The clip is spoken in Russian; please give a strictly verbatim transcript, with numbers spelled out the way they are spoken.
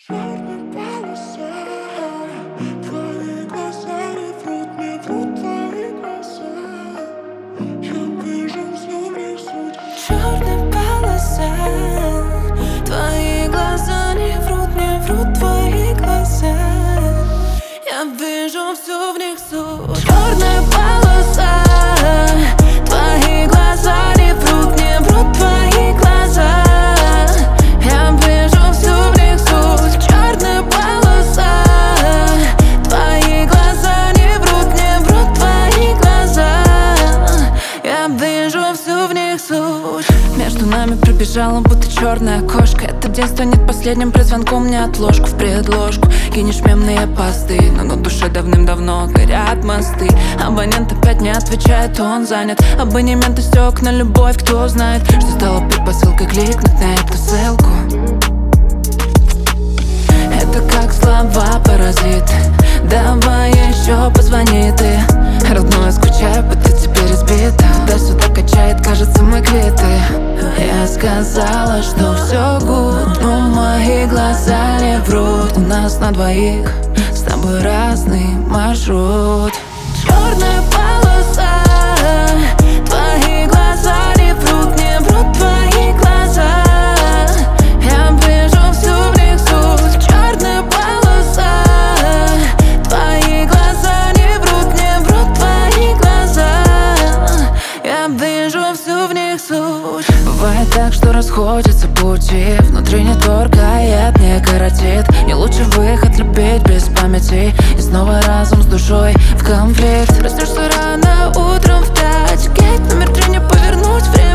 Черная полоса, твои глаза не врут, не врут твои глаза. Я вижу всю в них суть. Черная полоса, твои глаза не врут, не врут твои глаза. Я вижу всю в них суть. Черная полоса, твои глаза не врут, не врут твои глаза. Я вижу всю в них суть. Черная полоса, твои глаза не врут, не врут твои глаза. Я вижу всю в них суть. Между нами пробежала будто черная кошка. Это день станет последним, при звонку мне отложку в предложку. Кинешь мемные посты, но на душе давным-давно горят мосты. Абонент опять не отвечает, он занят. Абонемент истек на любовь, кто знает, что стало предпосылкой кликнуть на эту ссылку. Это как слова паразит. Давай еще позвони ты. Родное, скучаю, будто теперь избита. Туда-сюда качает, кажется, мы квиты. Я сказала, что все гуд, но мои глаза не врут. У нас на двоих с тобой разный маршрут. Черная полоса, твои глаза не врут, не врут твои глаза. Я вижу всю в них суть. Черная полоса, твои глаза не врут, не врут твои глаза. Я вижу всю в них суть. Бывает так, что расходятся пути. Внутри не торкает, не коротит. Не лучший выход любить без памяти. И снова разум с душой в конфликт. Проснешься рано утром в пять. Гейт номер три, не повернуть время.